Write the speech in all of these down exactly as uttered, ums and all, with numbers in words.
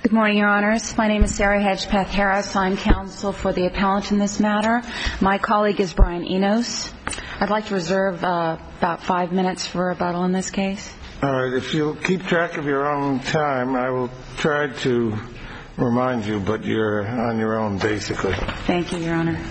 Good morning, Your Honors. My name is Sarah Hedgepeth Harris. I'm counsel for the appellant in this matter. My colleague is Brian Enos. I'd like to reserve uh, about five minutes for rebuttal in this case. All right. If you'll keep track of your own time, I will try to remind you, but you're on your own, basically. Thank you, Your Honor.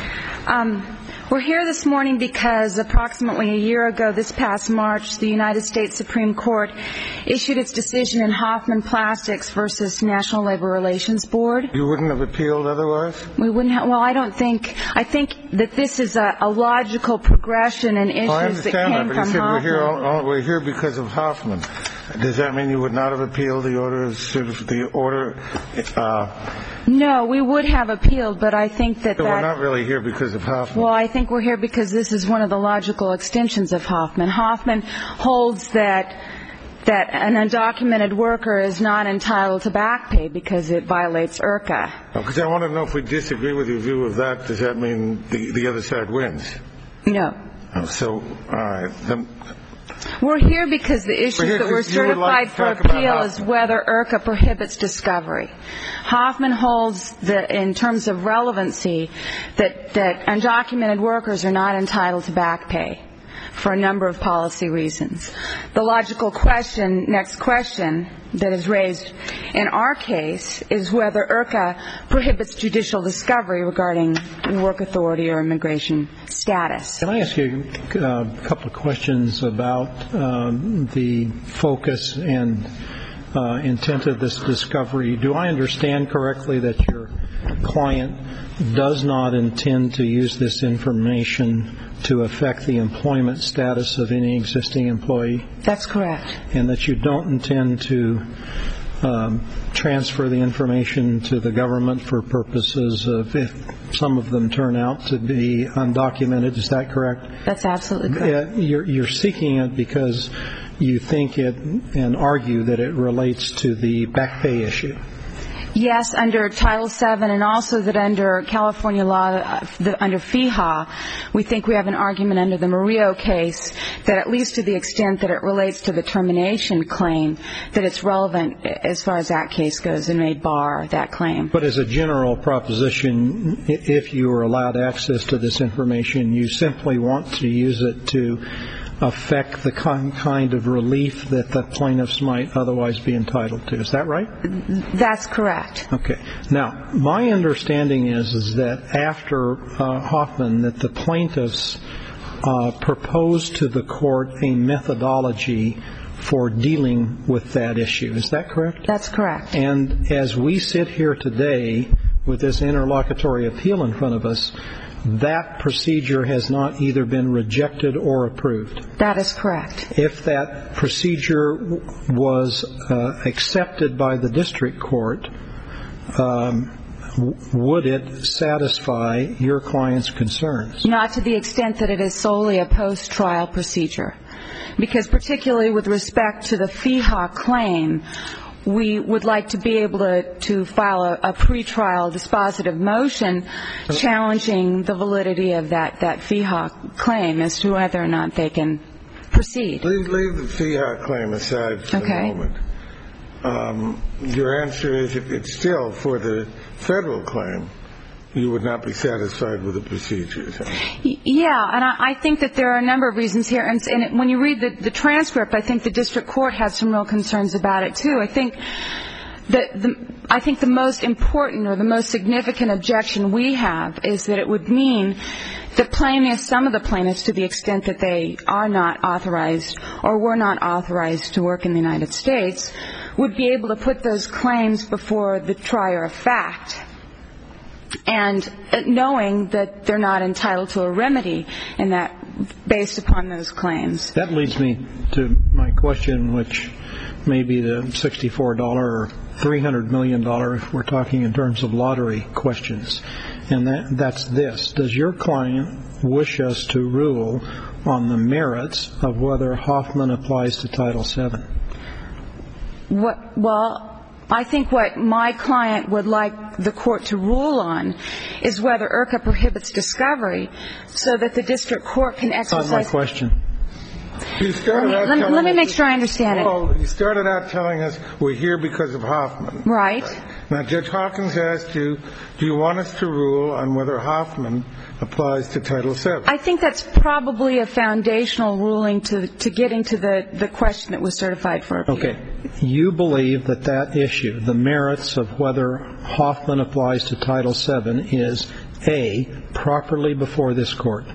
Um, we're here this morning because approximately a year ago, this past March, the United States Supreme Court issued its decision in Hoffman Plastics versus National Labor Relations Board. You wouldn't have appealed otherwise? We wouldn't have. Well, I don't think. I think that this is a, a logical progression in issues oh, I that came that, but from you said Hoffman. We're here, all, we're here because of Hoffman. Does that mean you would not have appealed the order? The order? Uh, no, we would have appealed, but I think that so that. We're not really here because of Hoffman. Well, I think we're here because this is one of the logical extensions of Hoffman. Hoffman holds that that an undocumented worker is not entitled to back pay because it violates I R C A. Because I want to know if we disagree with your view of that, does that mean the, the other side wins? No. Oh, so, all right. Then, we're here because the issue that we're certified like for appeal is whether I R C A prohibits discovery. Hoffman holds that in terms of relevancy that, that undocumented workers are not entitled to back pay for a number of policy reasons. The logical question, next question that is raised in our case is whether I R C A prohibits judicial discovery regarding work authority or immigration status. Can I ask you a couple of questions about um, the focus and uh, intent of this discovery? Do I understand correctly that your client does not intend to use this information to affect the employment status of any existing employee? That's correct. And that you don't intend to um, transfer the information to the government for purposes of if some of them turn out to be undocumented. Is that correct? That's absolutely correct. Uh, you're, you're seeking it because you think it and argue that it relates to the back pay issue. Yes, under Title seven and also that under California law, uh, the, under FEHA, we think we have an argument under the Murillo case that at least to the extent that it relates to the termination claim, that it's relevant as far as that case goes and may bar that claim. But as a general proposition, if you are allowed access to this information, you simply want to use it to affect the kind of relief that the plaintiffs might otherwise be entitled to. Is that right? That's correct. Okay. Now, my understanding is, is that after uh, Hoffman, that the plaintiffs uh, proposed to the court a methodology for dealing with that issue. Is that correct? That's correct. And as we sit here today with this interlocutory appeal in front of us, that procedure has not either been rejected or approved. That is correct. If that procedure was uh, accepted by the district court, um, w- would it satisfy your client's concerns? Not to the extent that it is solely a post-trial procedure. Because particularly with respect to the FEHA claim, we would like to be able to, to file a, a pretrial dispositive motion challenging the validity of that, that FEHA claim as to whether or not they can proceed. Leave, leave the FEHA claim aside for okay. the moment. Um, your answer is if it's still for the federal claim, you would not be satisfied with the procedures. Yeah, and I, I think that there are a number of reasons here. And, and when you read the, the transcript, I think the district court had some real concerns about it, too. I think that the, I think the most important or the most significant objection we have is that it would mean that plaintiffs, some of the plaintiffs, to the extent that they are not authorized or were not authorized to work in the United States, would be able to put those claims before the trier of fact. And knowing that they're not entitled to a remedy and that based upon those claims. That leads me to my question, which may be the sixty-four dollars or three hundred million dollars if we're talking in terms of lottery questions. And that, that's this. Does your client wish us to rule on the merits of whether Hoffman applies to Title seven? What, well... I think what my client would like the court to rule on is whether I R C A prohibits discovery so that the district court can exercise... That's not my question. You started let out me, telling let me us make that- sure I understand it. Well, you started out telling us we're here because of Hoffman. Right. Now, Judge Hawkins asked you, do you want us to rule on whether Hoffman applies to Title seven? I think that's probably a foundational ruling to, to getting to the, the question that was certified for appeal. Okay. You believe that that issue, the merits of whether Hoffman applies to Title seven, is, A, properly before this Court?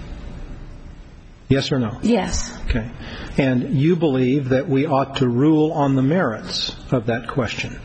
Yes or no? Yes. Okay. And you believe that we ought to rule on the merits of that question?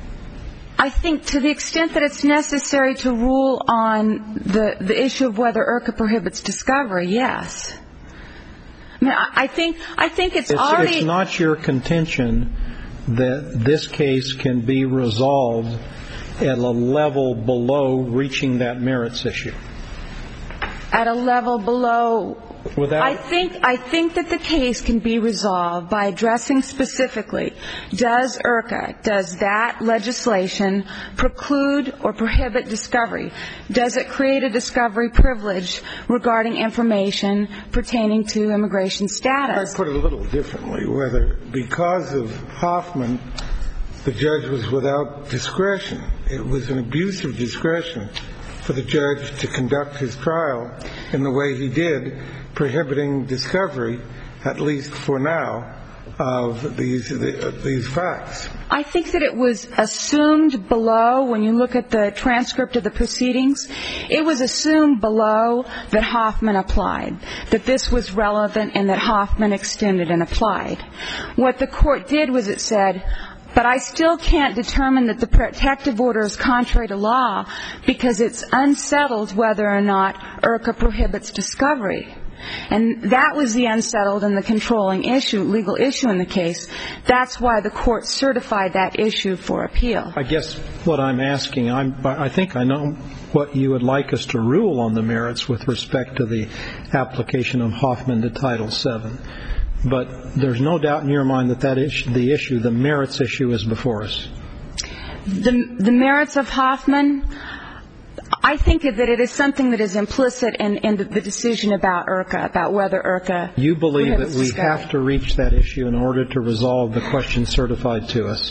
I think to the extent that it's necessary to rule on the, the issue of whether I R C A prohibits discovery, yes. I mean, I, I think I think it's, it's already... It's not your contention that this case can be resolved at a level below reaching that merits issue? At a level below... Without... I think I think that the case can be resolved by addressing specifically, does I R C A, does that legislation preclude or prohibit discovery? Does it create a discovery privilege regarding information pertaining to immigration status? I'd put it a little differently, whether because of Hoffman the judge was without discretion. It was an abuse of discretion for the judge to conduct his trial in the way he did, prohibiting discovery, at least for now, of these these facts. I think that it was assumed below, when you look at the transcript of the proceedings, it was assumed below that Hoffman applied, that this was relevant and that Hoffman extended and applied. What the court did was it said, but I still can't determine that the protective order is contrary to law because it's unsettled whether or not I R C A prohibits discovery. And that was the unsettled and the controlling issue, legal issue in the case. That's why the court certified that issue for appeal. I guess what I'm asking, I'm, I think I know what you would like us to rule on the merits with respect to the application of Hoffman to Title seven. But there's no doubt in your mind that that issue, the issue, the merits issue, is before us. The, the merits of Hoffman, I think that it is something that is implicit in, in the, the decision about I R C A, about whether I R C A. You believe that we discovery. have to reach that issue in order to resolve the question certified to us?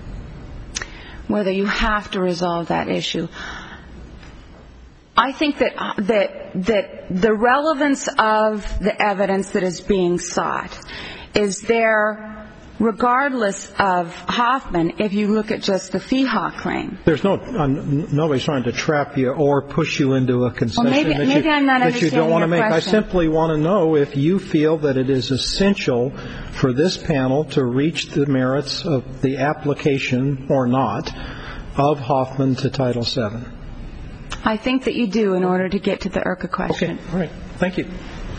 Whether you have to resolve that issue. I think that that that the relevance of the evidence that is being sought is there regardless of Hoffman if you look at just the FEHA claim. There's no uh, nobody's trying to trap you or push you into a concession well, maybe, that, maybe you, I'm not that you don't want to make. question. I simply want to know if you feel that it is essential for this panel to reach the merits of the application or not of Hoffman to Title seven. I think that you do in order to get to the I R C A question. Okay, all right. Thank you.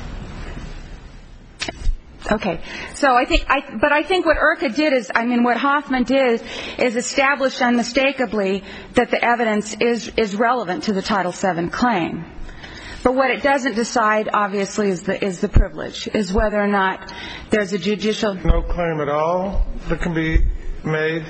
Okay, so I think, I, but I think what I R C A did is, I mean, what Hoffman did is establish unmistakably that the evidence is is relevant to the Title seven claim. But what it doesn't decide, obviously, is the is the privilege, is whether or not there's a judicial. No claim at all that can be made,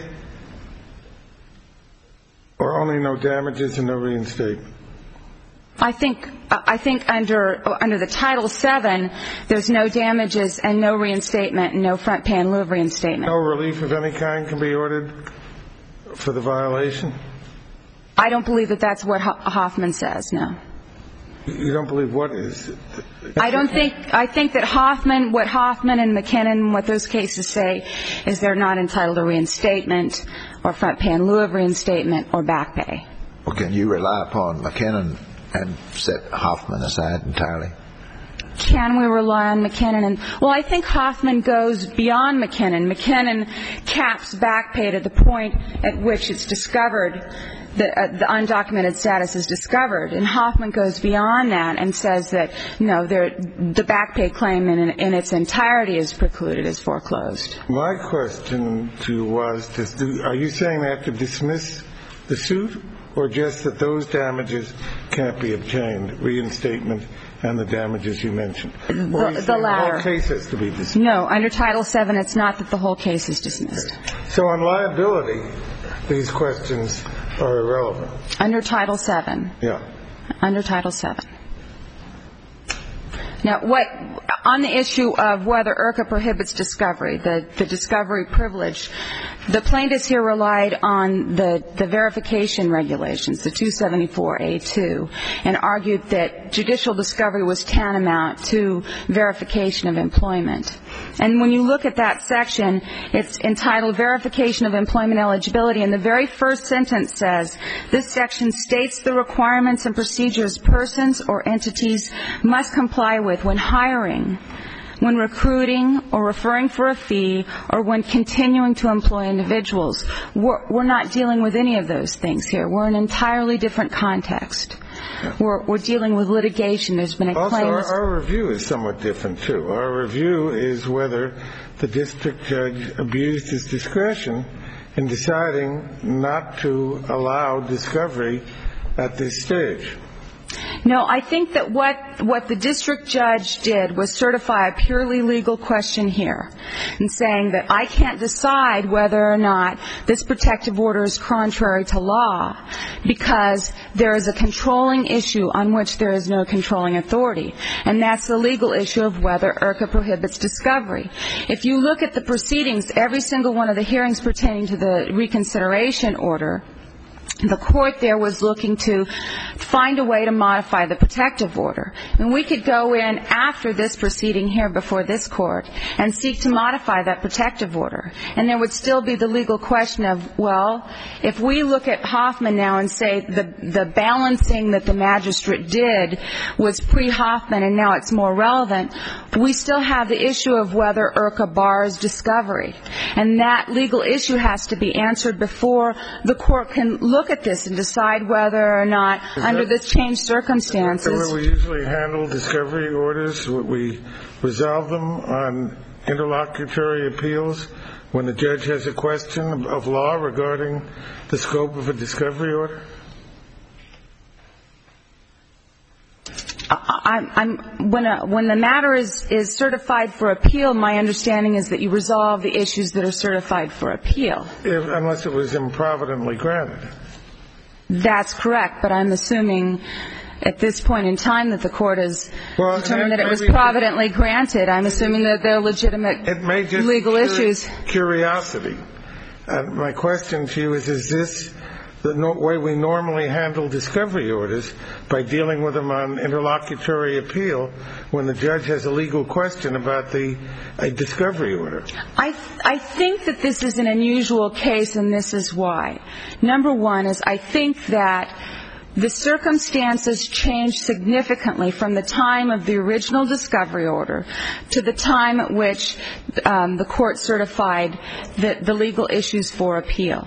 or only no damages and no reinstatement. I think I think under under the Title seven, there's no damages and no reinstatement and no front pay in lieu of reinstatement. No relief of any kind can be ordered for the violation? I don't believe that that's what Hoffman says, no. You don't believe what is? I don't think, I think that Hoffman, what Hoffman and McKinnon, what those cases say is they're not entitled to reinstatement or front pay in lieu of reinstatement or back pay. Well, can you rely upon McKinnon and set Hoffman aside entirely? Can we rely on McKinnon? And, well, I think Hoffman goes beyond McKinnon. McKinnon caps back pay to the point at which it's discovered, the, uh, the undocumented status is discovered. And Hoffman goes beyond that and says that, no, the back pay claim in, in its entirety is precluded, is foreclosed. My question to you was, to, are you saying they have to dismiss the suit, or just that those damages can't be obtained, reinstatement and the damages you mentioned? The, the latter. The whole case has to be dismissed? No, under Title seven, it's not that the whole case is dismissed. So on liability, these questions are irrelevant? Under Title seven. Yeah. Under Title seven. Now, what on the issue of whether IRCA prohibits discovery, the, the discovery privilege, the plaintiffs here relied on the, the verification regulations, the two seventy-four A two, and argued that judicial discovery was tantamount to verification of employment. And when you look at that section, it's entitled Verification of Employment Eligibility, and the very first sentence says, this section states the requirements and procedures persons or entities must comply with when hiring, when recruiting or referring for a fee, or when continuing to employ individuals. We're, we're not dealing with any of those things here. We're in an entirely different context. We're, we're dealing with litigation. There's been a also, claim. Also, our, our review is somewhat different, too. Our review is whether the district judge abused his discretion in deciding not to allow discovery at this stage. No, I think that what, what the district judge did was certify a purely legal question here, and saying that I can't decide whether or not this protective order is contrary to law because there is a controlling issue on which there is no controlling authority, and that's the legal issue of whether IRCA prohibits discovery. If you look at the proceedings, every single one of the hearings pertaining to the reconsideration order, the court there was looking to find a way to modify the protective order. And we could go in after this proceeding here before this court and seek to modify that protective order. And there would still be the legal question of, well, if we look at Hoffman now and say the, the balancing that the magistrate did was pre-Hoffman and now it's more relevant, we still have the issue of whether IRCA bars discovery. And that legal issue has to be answered before the court can look at this and decide whether or not, is under that, this changed circumstances. Is that the way we usually handle discovery orders? We resolve them on interlocutory appeals when the judge has a question of law regarding the scope of a discovery order? I'm, I'm, when, a, when the matter is, is certified for appeal, my understanding is that you resolve the issues that are certified for appeal. If, unless it was improvidently granted. That's correct, but I'm assuming at this point in time that the court has well, determined that it was providently granted. I'm assuming that there are legitimate it may just legal curi- issues. Curiosity. Uh, my question to you is, is this the no- way we normally handle discovery orders, by dealing with them on interlocutory appeal when the judge has a legal question about the a discovery order? I, th- I think that this is an unusual case, and this is why. Number one is I think that the circumstances changed significantly from the time of the original discovery order to the time at which um, the court certified the, the legal issues for appeal.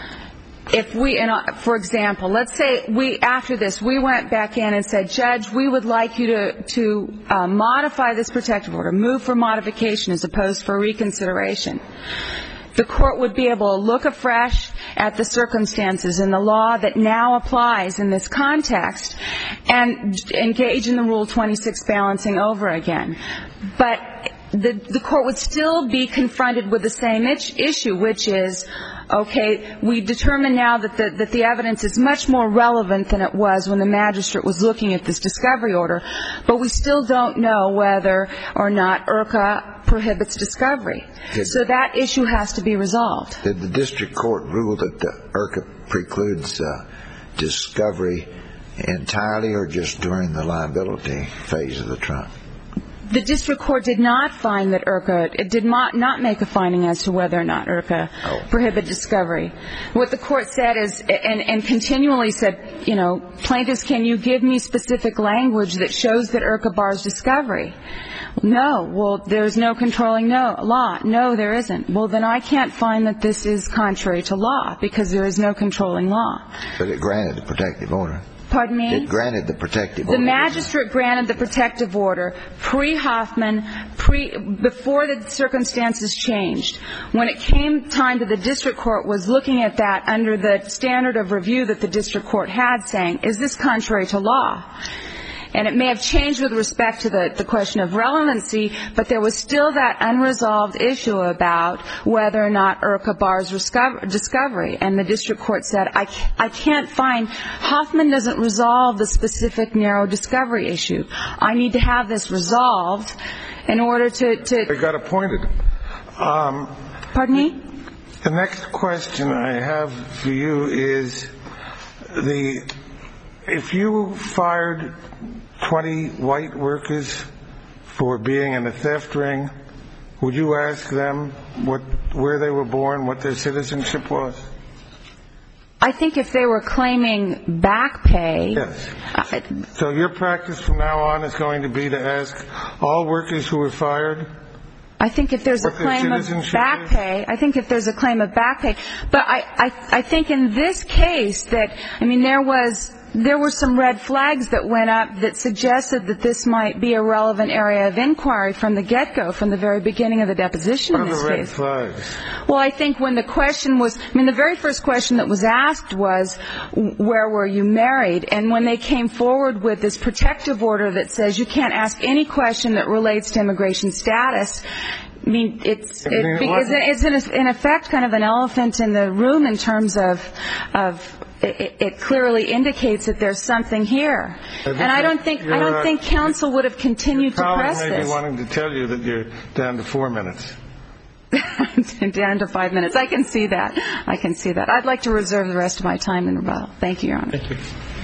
If we, for example, let's say we, after this, we went back in and said, Judge, we would like you to, to uh, modify this protective order, move for modification as opposed for reconsideration. The court would be able to look afresh at the circumstances and the law that now applies in this context and engage in the Rule twenty-six balancing over again. But the, the court would still be confronted with the same itch, issue, which is, okay, we determine now that the, that the evidence is much more relevant than it was when the magistrate was looking at this discovery order, but we still don't know whether or not IRCA prohibits discovery. Did, so that issue has to be resolved. Did the district court rule that the IRCA precludes uh, discovery entirely or just during the liability phase of the trial? The district court did not find that IRCA, it did not, not make a finding as to whether or not IRCA oh. prohibited discovery. What the court said is, and, and continually said, you know, plaintiffs, can you give me specific language that shows that IRCA bars discovery? No. Well, there's no controlling no, law. No, there isn't. Well, then I can't find that this is contrary to law because there is no controlling law. But it granted the protective order. Pardon me? It granted the protective order. The magistrate granted the protective order pre-Hoffman, pre, before the circumstances changed. When it came time to the district court was looking at that under the standard of review that the district court had, saying, is this contrary to law? And it may have changed with respect to the, the question of relevancy, but there was still that unresolved issue about whether or not IRCA bars discovery. And the district court said, I, I can't find, Hoffman doesn't resolve the specific narrow discovery issue. I need to have this resolved in order to... to they got appointed. Um, Pardon me? The next question I have for you is, the if you fired twenty white workers for being in a theft ring, would you ask them what where they were born, what their citizenship was? I think if they were claiming back pay... Yes. I, so your practice from now on is going to be to ask all workers who were fired? I think if there's a claim of back pay, I think if there's a claim of back pay, but I, I, I think in this case that, I mean, there was, there were some red flags that went up that suggested that this might be a relevant area of inquiry from the get-go, from the very beginning of the deposition in this case. What are the red flags? Well, I think when the question was, I mean, the very first question that was asked was, where were you married? And when they came forward with this protective order that says you can't ask any question that relates to immigration status, I mean, it's, it, it's in, in effect kind of an elephant in the room in terms of, of it, it clearly indicates that there's something here. And I don't think, I don't think counsel would have continued to press this. Your colleague may be wanting to tell you that you're down to four minutes. Down to five minutes. I can see that. I can see that. I'd like to reserve the rest of my time in rebuttal. Thank you, Your Honor. Thank you.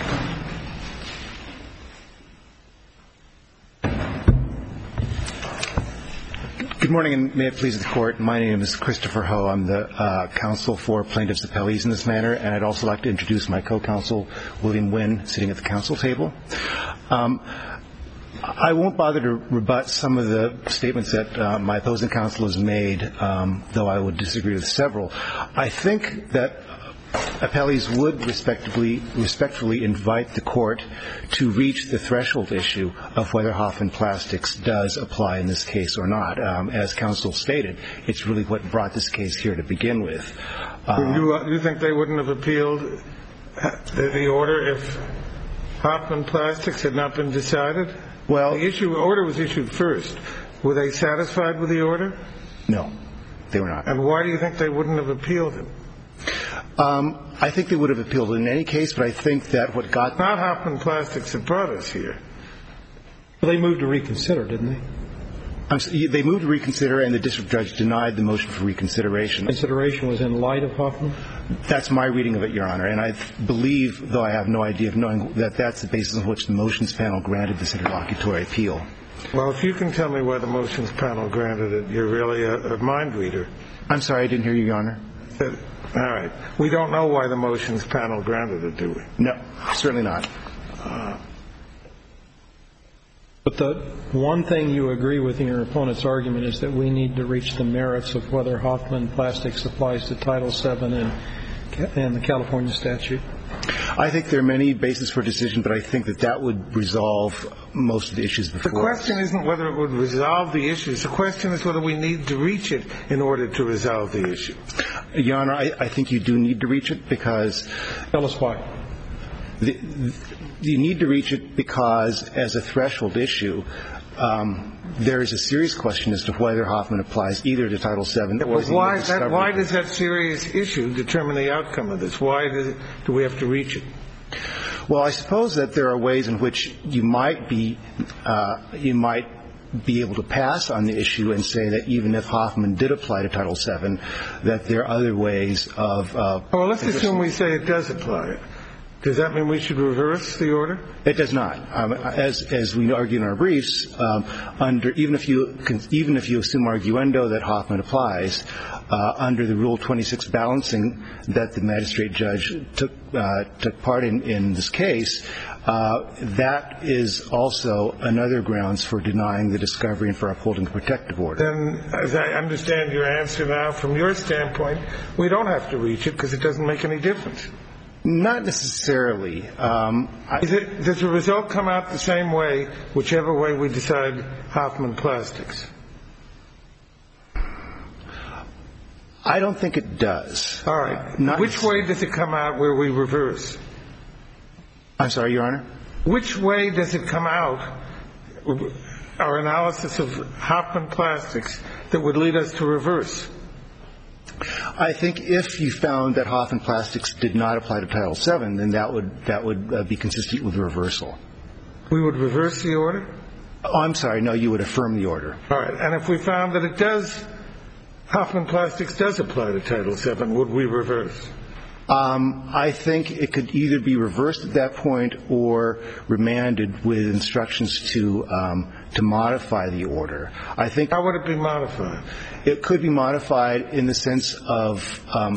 Good morning, and may it please the Court. My name is Christopher Ho. I'm the uh, counsel for plaintiffs' appellees in this matter, and I'd also like to introduce my co-counsel, William Wynn, sitting at the counsel table. Um, I won't bother to rebut some of the statements that uh, my opposing counsel has made, um, though I would disagree with several. I think that appellees would respectfully, respectfully invite the Court to reach the threshold issue of whether Hoffman Plastics does apply in this case or not. Um, as counsel stated, it's really what brought this case here to begin with. Um, you, uh, you think they wouldn't have appealed the, the order if Hoffman Plastics had not been decided? Well, the issue order was issued first. Were they satisfied with the order? No, they were not. And why do you think they wouldn't have appealed it? Um, I think they would have appealed in any case, but I think that what got... Not Hoffman Plastics that brought us here. Well, they moved to reconsider, didn't they? I'm, they moved to reconsider, and the district judge denied the motion for reconsideration. Consideration was in light of Hoffman? That's my reading of it, Your Honor, and I believe, though I have no idea of knowing, that that's the basis on which the motions panel granted this interlocutory appeal. Well, if you can tell me why the motions panel granted it, you're really a, a mind reader. I'm sorry, I didn't hear you, Your Honor. Uh, all right. We don't know why the motions panel granted it, do we? No, certainly not. Uh, But the one thing you agree with in your opponent's argument is that we need to reach the merits of whether Hoffman Plastics applies to Title seven and, and the California statute. I think there are many bases for decision, but I think that that would resolve most of the issues before. The question isn't whether it would resolve the issues. The question is whether we need to reach it in order to resolve the issue. Your Honor, I, I think you do need to reach it because... Tell us why. The, the, you need to reach it because, as a threshold issue, um, there is a serious question as to whether Hoffman applies either to Title seven or to why, that, why does that serious issue determine the outcome of this? Why do, do we have to reach it? Well, I suppose that there are ways in which you might be uh, you might be able to pass on the issue and say that even if Hoffman did apply to Title seven, that there are other ways of... Uh, well, let's assume we say it does apply. Does that mean we should reverse the order? It does not. Um, as as we argue in our briefs, um, under even if you even if you assume arguendo that Hoffman applies, uh, under the Rule twenty-six balancing that the magistrate judge took uh, took part in in this case, uh, that is also another grounds for denying the discovery and for upholding the protective order. Then, as I understand your answer now, from your standpoint, we don't have to reach it because it doesn't make any difference. Not necessarily. Um, Is it, does the result come out the same way, whichever way we decide Hoffman Plastics? I don't think it does. All right. Not Which way does it come out where we reverse? I'm sorry, Your Honor? which way does it come out, our analysis of Hoffman Plastics, that would lead us to reverse? I think if you found that Hoffman Plastics did not apply to Title seven, then that would that would uh, be consistent with reversal. We would reverse the order? Oh, I'm sorry. No, you would affirm the order. All right. And if we found that it does, Hoffman Plastics does apply to Title seven, would we reverse? Um, I think it could either be reversed at that point or remanded with instructions to um, to modify the order. I think. How would it be modified? It could be modified in the sense of, um,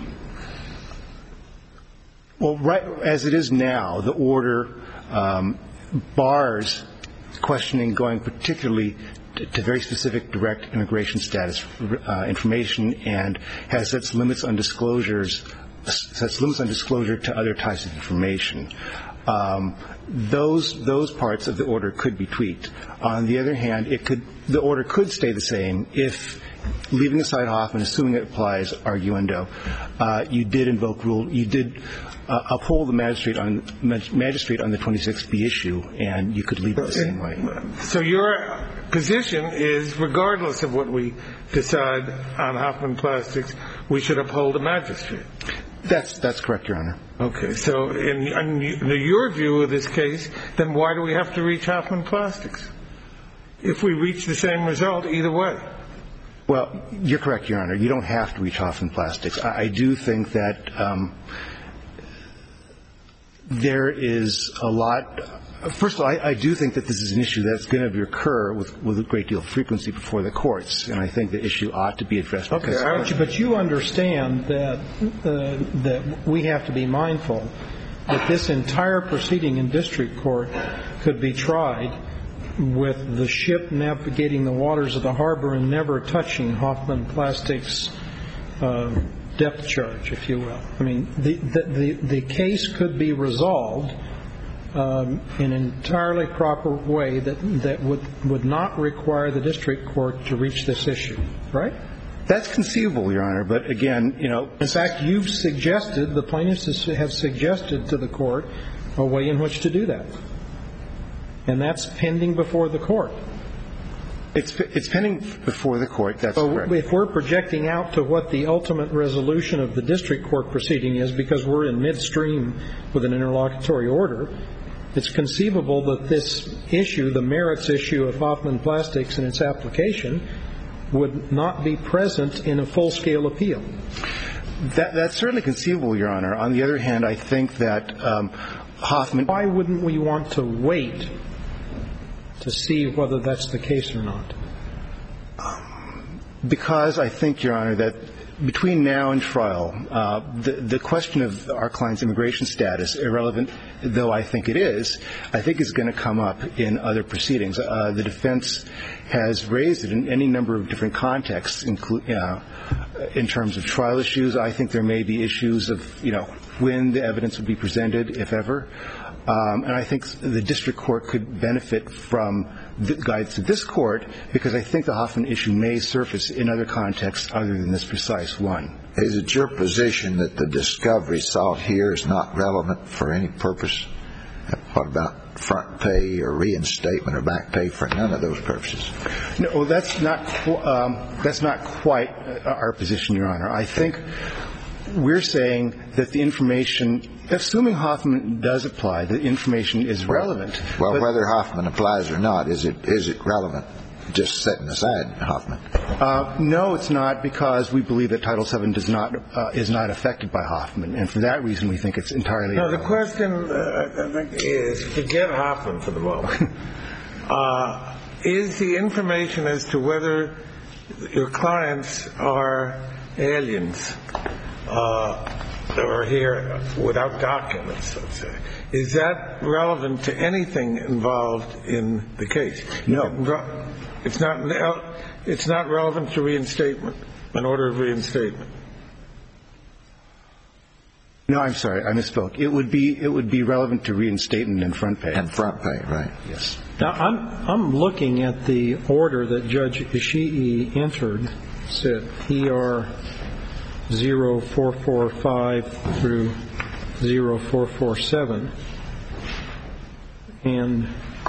well, right as it is now, the order um, bars questioning going particularly to very specific direct immigration status uh, information, and has its limits on disclosures. Sets limits on disclosure to other types of information. Um, those those parts of the order could be tweaked. On the other hand, it could the order could stay the same if, leaving aside Hoffman, assuming it applies arguendo, uh, you did invoke rule. You did uh, uphold the magistrate on magistrate on the twenty-six B issue, and you could leave it the same way. So your position is, regardless of what we decide on Hoffman Plastics, we should uphold the magistrate. That's that's correct, Your Honor. Okay. So in, in your view of this case, then why do we have to reach Hoffman Plastics? If we reach the same result either way. Well, you're correct, Your Honor. You don't have to reach Hoffman Plastics. I, I do think that um, there is a lot. First of all, I, I do think that this is an issue that's going to recur with, with a great deal of frequency before the courts, and I think the issue ought to be addressed. Okay, but you, but you understand that uh, that we have to be mindful that this entire proceeding in district court could be tried with the ship navigating the waters of the harbor and never touching Hoffman Plastics' uh, depth charge, if you will. I mean, the the the, the case could be resolved Um, in an entirely proper way that that would would not require the district court to reach this issue, right? That's conceivable, Your Honor. But again, you know, in fact, you've suggested, the plaintiffs have suggested to the court a way in which to do that, and that's pending before the court. It's it's pending before the court. That's so correct. If we're projecting out to what the ultimate resolution of the district court proceeding is, because we're in midstream with an interlocutory order, it's conceivable that this issue, the merits issue of Hoffman Plastics and its application, would not be present in a full-scale appeal. That, that's certainly conceivable, Your Honor. On the other hand, I think that um, Hoffman... Why wouldn't we want to wait to see whether that's the case or not? Because I think, Your Honor, that between now and trial, uh, the, the question of our client's immigration status, irrelevant though I think it is, I think is going to come up in other proceedings. Uh, the defense has raised it in any number of different contexts, include, uh, in terms of trial issues. I think there may be issues of, you know, when the evidence would be presented, if ever. Um, and I think the district court could benefit from the guidance of this court, because I think the Hoffman issue may surface in other contexts other than this precise one. Is it your position that the discovery sought here is not relevant for any purpose? What about front pay or reinstatement or back pay? For none of those purposes. No, that's not um, that's not quite our position, Your Honor. I think we're saying that the information, assuming Hoffman does apply, the information is relevant. Well, whether Hoffman applies or not, is it is it relevant? Just setting aside Hoffman. Uh, no, it's not, because we believe that Title seven does not uh, is not affected by Hoffman, and for that reason, we think it's entirely. No, the question uh, I think is, forget Hoffman for the moment. uh, is the information as to whether your clients are aliens uh, that are here without documents, let's say, is that relevant to anything involved in the case? No. It's not. It's not relevant to reinstatement, an order of reinstatement. No, I'm sorry, I misspoke. It would be it would be relevant to reinstatement and front pay. And front pay, right? Yes. Now, I'm I'm looking at the order that Judge Ishii entered. Said E R zero four four five through zero four four seven. And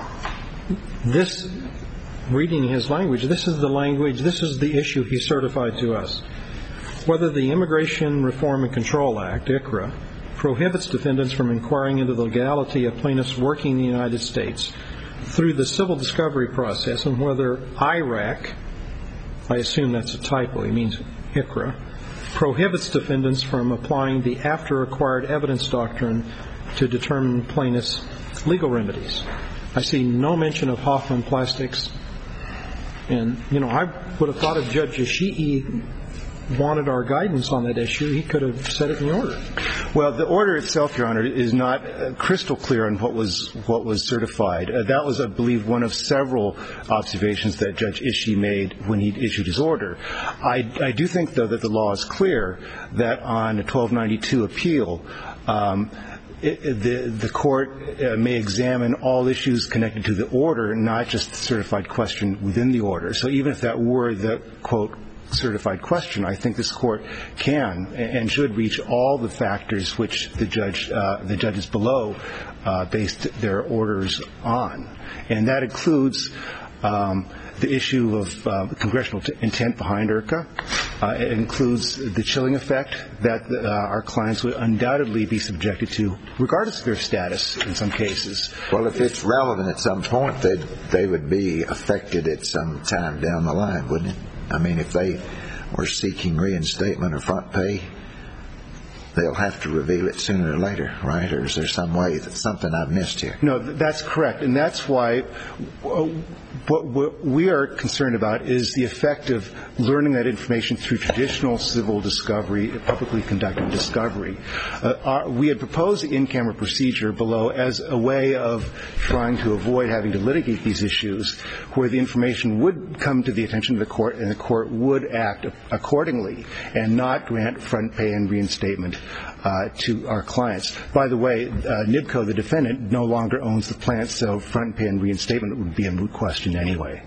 this, reading his language, this is the language, this is the issue he certified to us. Whether the Immigration Reform and Control Act, I C R A, prohibits defendants from inquiring into the legality of plaintiffs working in the United States through the civil discovery process, and whether I R A C, I assume that's a typo, he means I C R A, prohibits defendants from applying the after-acquired evidence doctrine to determine plaintiffs' legal remedies. I see no mention of Hoffman Plastics. And, you know, I would have thought if Judge Ishii wanted our guidance on that issue, he could have said it in the order. Well, the order itself, Your Honor, is not uh, crystal clear on what was what was certified. Uh, that was, I believe, one of several observations that Judge Ishii made when he issued his order. I, I do think, though, that the law is clear that on a twelve ninety-two appeal, um, It, the, the court uh, may examine all issues connected to the order, not just the certified question within the order. So even if that were the, quote, certified question, I think this court can and should reach all the factors which the judge, uh, the judges below uh, based their orders on. And that includes um, the issue of uh, congressional t- intent behind I R C A. Uh, it includes the chilling effect that uh, our clients would undoubtedly be subjected to, regardless of their status in some cases. Well, if it's relevant at some point, they they would be affected at some time down the line, wouldn't it? I mean, if they were seeking reinstatement or front pay, they'll have to reveal it sooner or later, right? Or is there some way that something I've missed here? No, that's correct. And that's why what, what we are concerned about is the effect of learning that information through traditional civil discovery, publicly conducted discovery. Uh, our, we had proposed the in-camera procedure below as a way of trying to avoid having to litigate these issues, where the information would come to the attention of the court and the court would act accordingly and not grant front pay and reinstatement uh, to our clients. By the way, uh, N I B C O, the defendant, no longer owns the plant, so front pay and reinstatement would be a moot question anyway.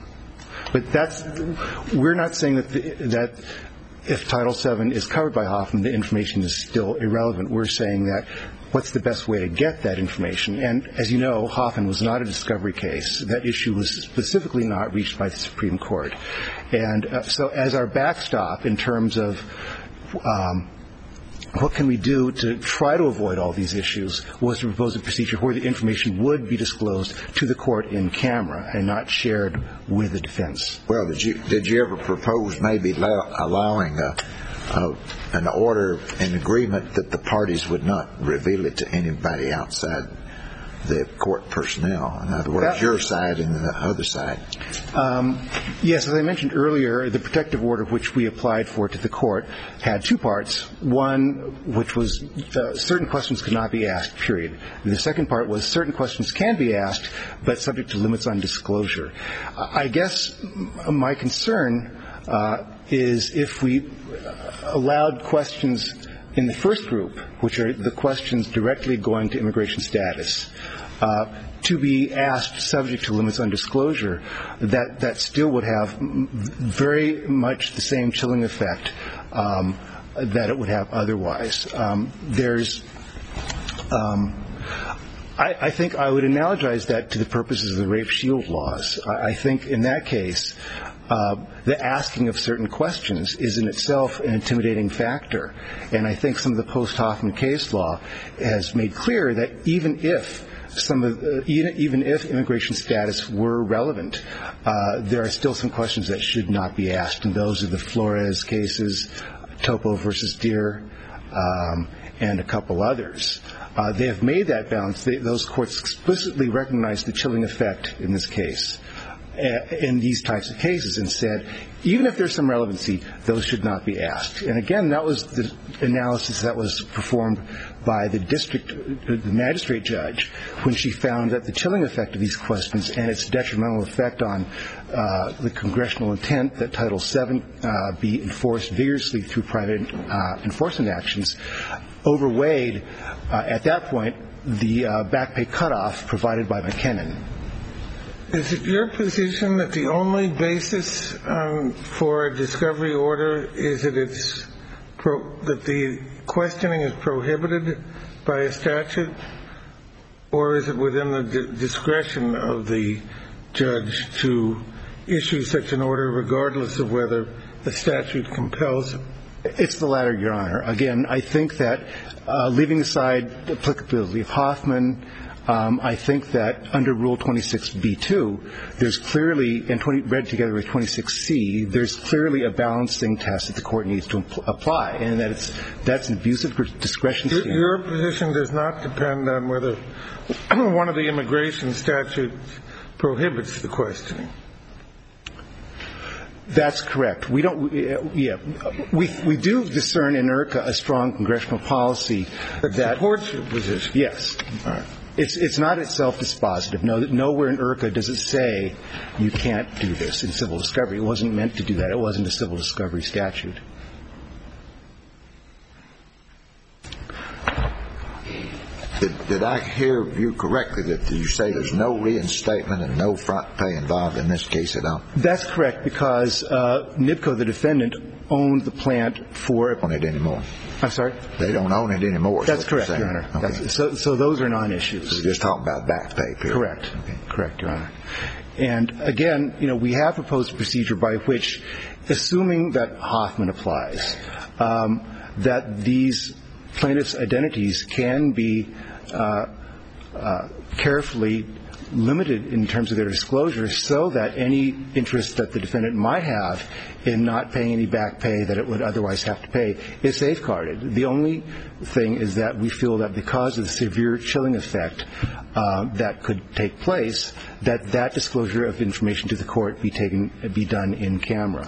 But that's, we're not saying that, the, that if Title seven is covered by Hoffman, the information is still irrelevant. We're saying that what's the best way to get that information? And as you know, Hoffman was not a discovery case. That issue was specifically not reached by the Supreme Court. And uh, so as our backstop in terms of um, what can we do to try to avoid all these issues was to propose a procedure where the information would be disclosed to the court in camera and not shared with the defense. Well, did you did you ever propose maybe allow, allowing a, a, an order, an agreement that the parties would not reveal it to anybody outside the court personnel? In other words, that, your side and the other side. Um, yes, as I mentioned earlier, the protective order which we applied for to the court had two parts. One, which was uh, certain questions could not be asked, period. And the second part was certain questions can be asked, but subject to limits on disclosure. I guess my concern uh, is if we allowed questions in the first group, which are the questions directly going to immigration status, uh, to be asked subject to limits on disclosure, that, that still would have very much the same chilling effect um, that it would have otherwise. Um, there's, um, I, I think I would analogize that to the purposes of the rape shield laws. I, I think in that case, Uh, the asking of certain questions is in itself an intimidating factor. And I think some of the post-Hoffman case law has made clear that even if some of, uh, even, even if immigration status were relevant, uh, there are still some questions that should not be asked. And those are the Flores cases, Topo versus Deere, um, and a couple others. Uh, they have made that balance. They, those courts explicitly recognize the chilling effect in this case, in these types of cases, and said, even if there's some relevancy, those should not be asked. And again, that was the analysis that was performed by the district, the magistrate judge, when she found that the chilling effect of these questions and its detrimental effect on uh, the congressional intent that Title seven uh, be enforced vigorously through private uh, enforcement actions overweighed, uh, at that point, the uh, back pay cutoff provided by McKinnon. Is it your position that the only basis um, for a discovery order is that it's pro- that the questioning is prohibited by a statute? Or is it within the d- discretion of the judge to issue such an order regardless of whether the statute compels it? It's the latter, Your Honor. Again, I think that uh, leaving aside the applicability of Hoffman, um, I think that under Rule twenty-six B two, there's clearly, and twenty, read together with twenty-six C, there's clearly a balancing test that the court needs to impl- apply, and that it's that's an abuse of discretion. Your, your position does not depend on whether one of the immigration statutes prohibits the questioning. That's correct. We don't. Yeah, we we do discern in I R C A a strong congressional policy that, that supports your position. Yes. All right. It's it's not itself dispositive. No, nowhere in I R C A does it say you can't do this in civil discovery. It wasn't meant to do that. It wasn't a civil discovery statute. Did, did I hear you correctly that you say there's no reinstatement and no front pay involved in this case at all? That's correct, because uh, NIPCO, the defendant, owned the plant for... Own it anymore. I'm sorry? They don't own it anymore. That's correct, Your Honor. Okay. That's, so, so those are non-issues. So you're just talking about back pay, period. Correct. Okay. Correct, Your Honor. And again, you know, we have proposed a procedure by which, assuming that Hoffman applies, um, that these plaintiffs' identities can be uh, uh, carefully limited in terms of their disclosure, so that any interest that the defendant might have in not paying any back pay that it would otherwise have to pay is safeguarded. The only thing is that we feel that because of the severe chilling effect uh, that could take place, that that disclosure of information to the court be taken, be done in camera.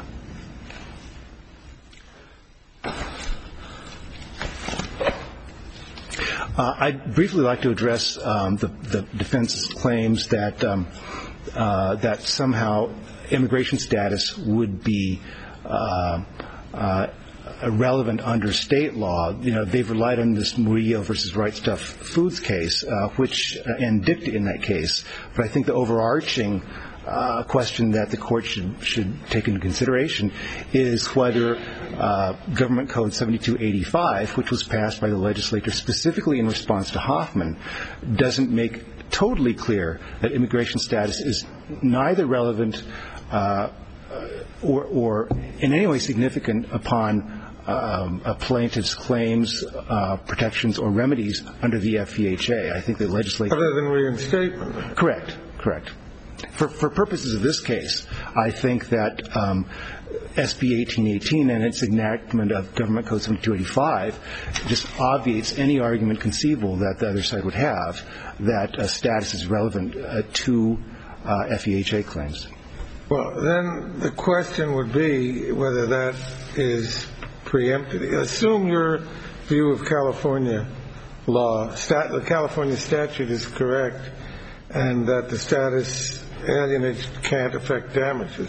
Uh, I'd briefly like to address um, the, the defense's claims that um, uh, that somehow immigration status would be uh, uh, irrelevant under state law. You know, they've relied on this Murillo versus Right Stuff Foods case, uh, which uh, and dicta in that case. But I think the overarching Uh, question that the court should should take into consideration is whether uh, Government Code seventy-two eighty-five, which was passed by the legislature specifically in response to Hoffman, doesn't make totally clear that immigration status is neither relevant uh, or, or in any way significant upon um, a plaintiff's claims, uh, protections, or remedies under the F E H A. I think the legislature... Other than reinstatement. Correct. Correct. For, for purposes of this case, I think that um, S B eighteen eighteen and its enactment of Government Code seventy-two eighty-five just obviates any argument conceivable that the other side would have that uh, status is relevant uh, to uh, F E H A claims. Well, then the question would be whether that is preempted. Assume your view of California law, stat, the California statute is correct, and that the status alienage can't affect damages.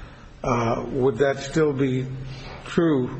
Uh, would that still be true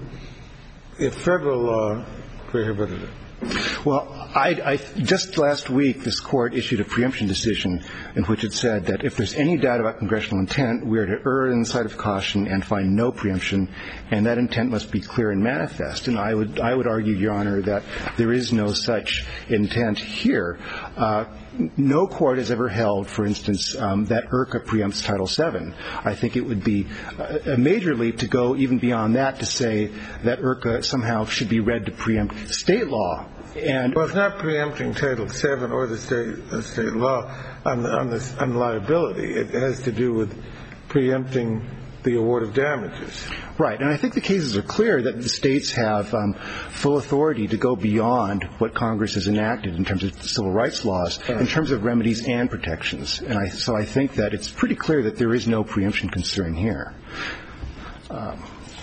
if federal law prohibited it? Well, I, I, just last week, this court issued a preemption decision in which it said that if there's any doubt about congressional intent, we are to err on the side of caution and find no preemption, and that intent must be clear and manifest. And I would, I would argue, Your Honor, that there is no such intent here. Uh, no court has ever held, for instance, um, that I R C A preempts Title seven. I think it would be a, a major leap to go even beyond that to say that I R C A somehow should be read to preempt state law. And well, it's not preempting Title seven or the state, the state law on, the, on, the, on liability. It has to do with preempting the award of damages. Right. And I think the cases are clear that the states have um, full authority to go beyond what Congress has enacted in terms of civil rights laws, in terms of remedies and protections. And I, so I think that it's pretty clear that there is no preemption concern here. Um,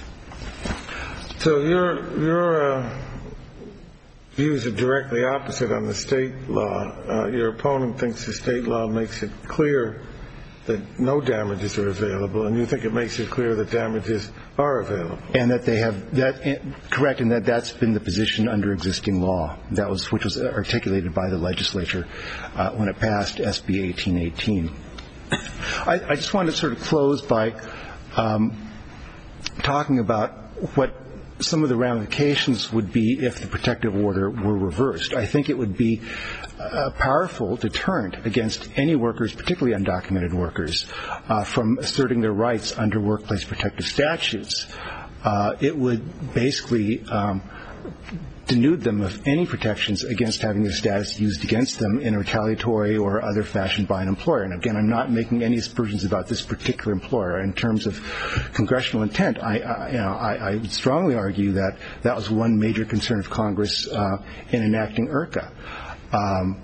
so your, your uh, views are directly opposite on the state law. Uh, your opponent thinks the state law makes it clear that no damages are available, and you think it makes it clear that damages are available. And that they have that correct, and that that's been the position under existing law. That was which was articulated by the legislature uh, when it passed S B eighteen eighteen. I, I just want to sort of close by um, talking about what some of the ramifications would be if the protective order were reversed. I think it would be a powerful deterrent against any workers, particularly undocumented workers, uh, from asserting their rights under workplace protective statutes. Uh, it would basically um, denude them of any protections against having their status used against them in a retaliatory or other fashion by an employer. And again, I'm not making any aspersions about this particular employer. In terms of congressional intent, I, I, you know, I, I would strongly argue that that was one major concern of Congress uh, in enacting IRCA. Um,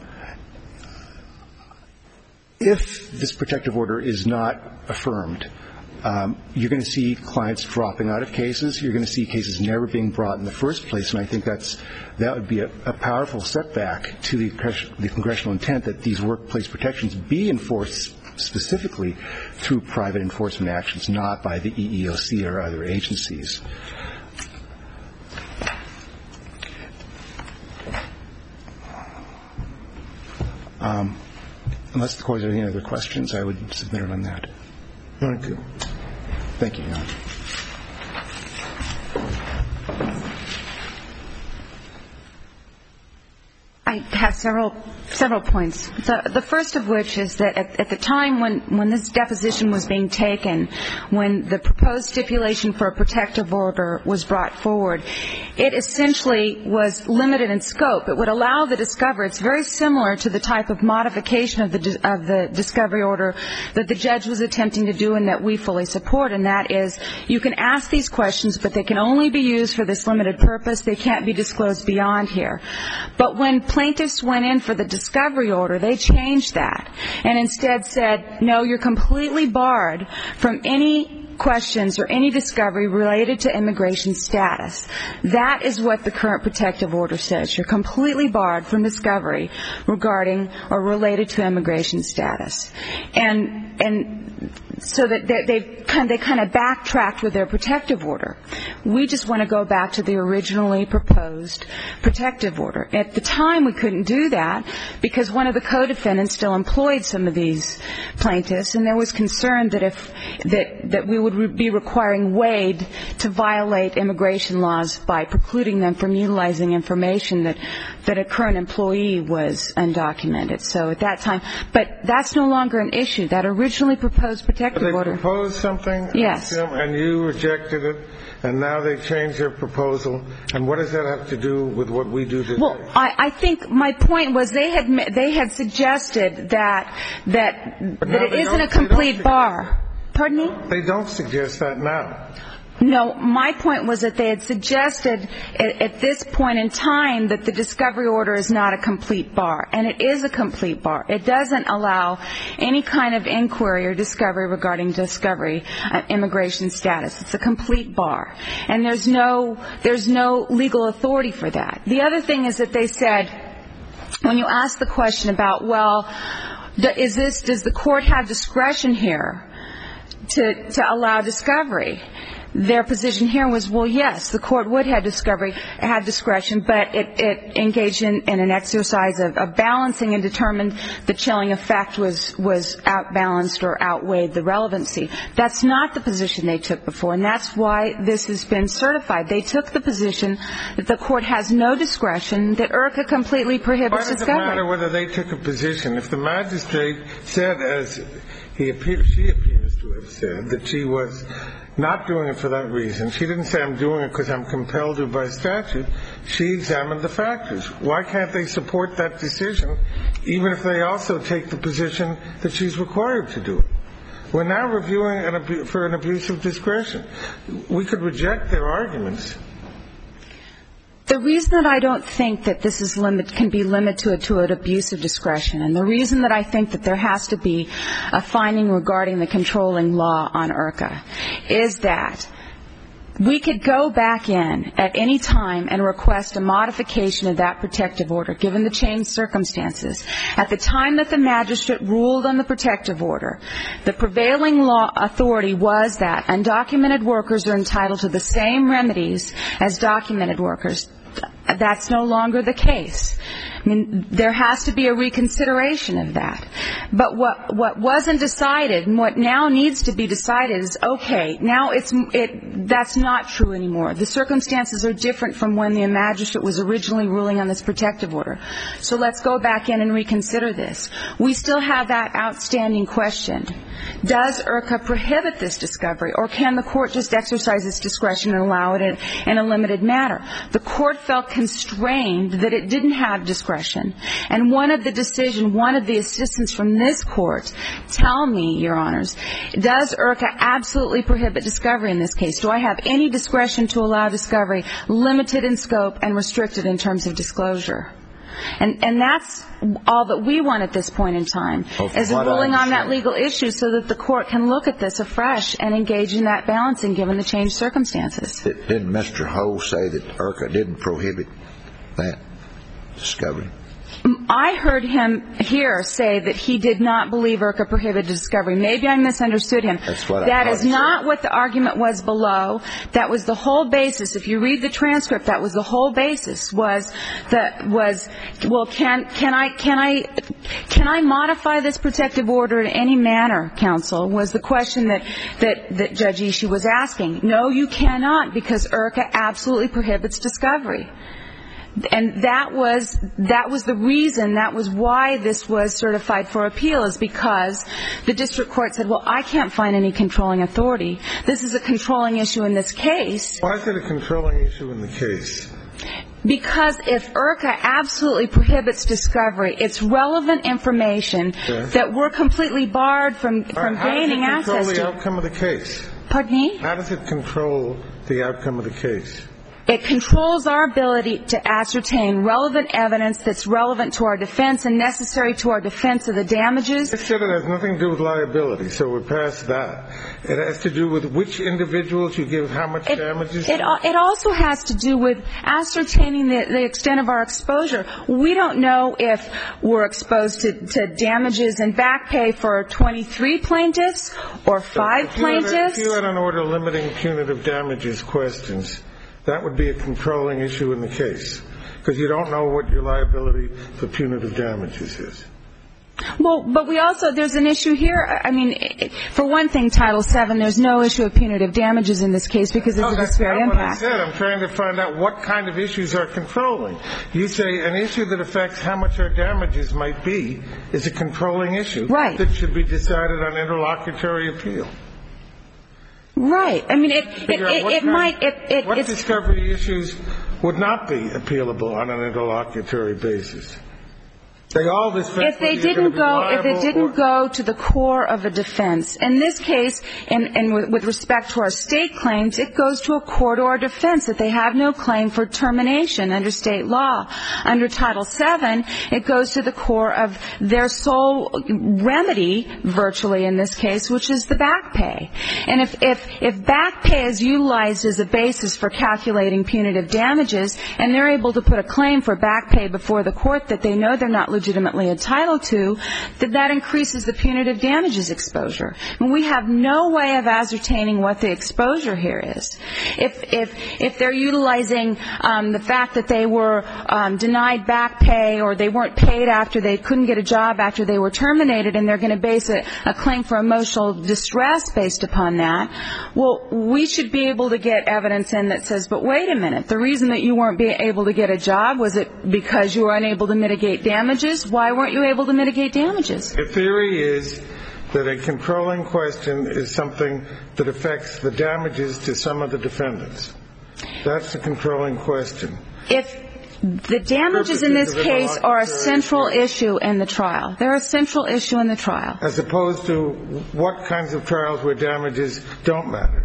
if this protective order is not affirmed, Um, you're going to see clients dropping out of cases. You're going to see cases never being brought in the first place, and I think that's that would be a, a powerful setback to the, the congressional intent that these workplace protections be enforced specifically through private enforcement actions, not by the E E O C or other agencies. Um, unless the Court has any other questions, I would submit it on that. Thank you. Thank you, Your Honor. I have several several points. The, the first of which is that at, at the time when, when this deposition was being taken, when the proposed stipulation for a protective order was brought forward, it essentially was limited in scope. It would allow the discovery. It's very similar to the type of modification of the of the discovery order that the judge was attempting to do and that we fully support, and that is you can ask these questions, but they can only be used for this limited purpose. They can't be disclosed beyond here. But when plaintiffs went in for the discovery order, they changed that and instead said, no, you're completely barred from any questions or any discovery related to immigration status. That is what the current protective order says. You're completely barred from discovery regarding or related to immigration status. And and so that they, they kind they kind of backtracked with their protective order. We just want to go back to the originally proposed protective order. At the time, we couldn't do that because one of the co-defendants still employed some of these plaintiffs, and there was concern that if that that we would re- be requiring Wade to violate immigration laws by precluding them from utilizing information that that a current employee was undocumented. So at that time, but that's no longer an issue. That originally proposed protective they order. They proposed something, yes, and you rejected it, and now they changed their proposal. And what does that have to do with what we do today? Well, I, I think my point was they had they had suggested that that that it isn't a complete bar. Pardon me? They don't suggest that now. No, my point was that they had suggested at, at this point in time that the discovery order is not a complete bar, and it is a complete bar. It doesn't allow any kind of inquiry or discovery regarding discovery uh, immigration status. It's a complete bar, and there's no there's no legal authority for that. The other thing is that they said, when you ask the question about, well, is this does the court have discretion here to to allow discovery? Their position here was, well, yes, the court would have discovery, had discretion, but it, it engaged in, in an exercise of, of balancing and determined the chilling effect was, was outbalanced or outweighed the relevancy. That's not the position they took before, and that's why this has been certified. They took the position that the court has no discretion, that IRCA completely prohibits discovery. Why does it matter whether they took a position? If the magistrate said, as he appears, she appears to have said, that she was not doing it for that reason. She didn't say, I'm doing it because I'm compelled to by statute. She examined the factors. Why can't they support that decision, even if they also take the position that she's required to do it? We're now reviewing an abu- for an abuse of discretion. We could reject their arguments. The reason that I don't think that this is limit, can be limited to, a, to an abuse of discretion, and the reason that I think that there has to be a finding regarding the controlling law on IRCA, is that we could go back in at any time and request a modification of that protective order, given the changed circumstances. At the time that the magistrate ruled on the protective order, the prevailing law authority was that undocumented workers are entitled to the same remedies as documented workers. that's no longer the case. I mean, there has to be a reconsideration of that. But what what wasn't decided and what now needs to be decided is, okay, now it's it that's not true anymore. The circumstances are different from when the magistrate was originally ruling on this protective order. So let's go back in and reconsider this. We still have that outstanding question. Does I R C A prohibit this discovery, or can the court just exercise its discretion and allow it in, in a limited manner? The court felt constrained that it didn't have discretion. And one of the decision, one of the assistants from this court, tell me, Your Honors, does I R C A absolutely prohibit discovery in this case? Do I have any discretion to allow discovery limited in scope and restricted in terms of disclosure? And, and that's all that we want at this point in time, well, is a ruling on that legal issue so that the court can look at this afresh and engage in that balancing given the changed circumstances. Didn't Mister Ho say that I R C A didn't prohibit that discovery? I heard him here say that he did not believe I R C A prohibited discovery. Maybe I misunderstood him. That's what I that thought is he not said. what the argument was below. That was the whole basis. If you read the transcript, that was the whole basis. Was that was well? Can can I can I can I modify this protective order in any manner? Counsel, was the question that that that Judge Ishii was asking. No, you cannot, because I R C A absolutely prohibits discovery. And that was that was the reason, that was why this was certified for appeal, is because the district court said, well, I can't find any controlling authority. This is a controlling issue in this case. Why is it a controlling issue in the case? Because if I R C A absolutely prohibits discovery, it's relevant information yes. that we're completely barred from, from How gaining access to. How does it control the to. outcome of the case? Pardon me? How does it control the outcome of the case? It controls our ability to ascertain relevant evidence that's relevant to our defense and necessary to our defense of the damages. It said it has nothing to do with liability, so we're past that. It has to do with which individuals you give how much it, damages. It, it also has to do with ascertaining the, the extent of our exposure. We don't know if we're exposed to, to damages and back pay for twenty-three plaintiffs or five so if plaintiffs. You had, if you had an order limiting punitive damages questions, that would be a controlling issue in the case, because you don't know what your liability for punitive damages is. Well, but we also, there's an issue here. I mean, for one thing, Title seven, there's no issue of punitive damages in this case because it's no, a disparate that's not impact. What I said. I'm trying to find out what kind of issues are controlling. You say an issue that affects how much our damages might be is a controlling issue. Right. That should be decided on interlocutory appeal. Right. I mean, it it, it, it kind, might. It, it, what it's, discovery issues would not be appealable on an interlocutory basis? They all if they didn't go, if it didn't or, go to the core of a defense. In this case, and, and with, with respect to our state claims, it goes to a core to our defense that they have no claim for termination under state law. Under Title seven, it goes to the core of their sole remedy, virtually in this case, which is the back pay. And if if if back pay is utilized as a basis for calculating punitive damages, and they're able to put a claim for back pay before the court that they know they're not legitimately entitled to, that that increases the punitive damages exposure. And we have no way of ascertaining what the exposure here is. If if if they're utilizing um, the fact that they were um, denied back pay, or they weren't paid after they couldn't get a job after they were terminated, and they're going to base a, a claim for emotional distress based upon that, well, we should be able to get evidence in that says, but wait a minute, the reason that you weren't be able to get a job, was it because you were unable to mitigate damages? Why weren't you able to mitigate damages? The theory is that a controlling question is something that affects the damages to some of the defendants. That's the controlling question. If the damages in this case are a central issue in the trial, they're a central issue in the trial. As opposed to what kinds of trials where damages don't matter.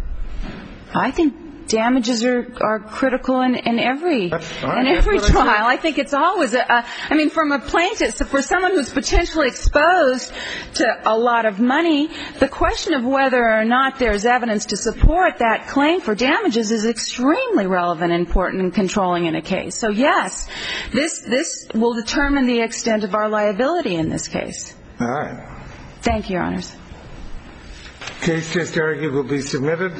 I think damages are, are critical in, in every fine, in every trial. I, I think it's always a, a I mean, from a plaintiff, so for someone who's potentially exposed to a lot of money, the question of whether or not there's evidence to support that claim for damages is extremely relevant, important, and controlling in a case. So yes, this this will determine the extent of our liability in this case. All right. Thank you, Your Honors. Case just argued will be submitted.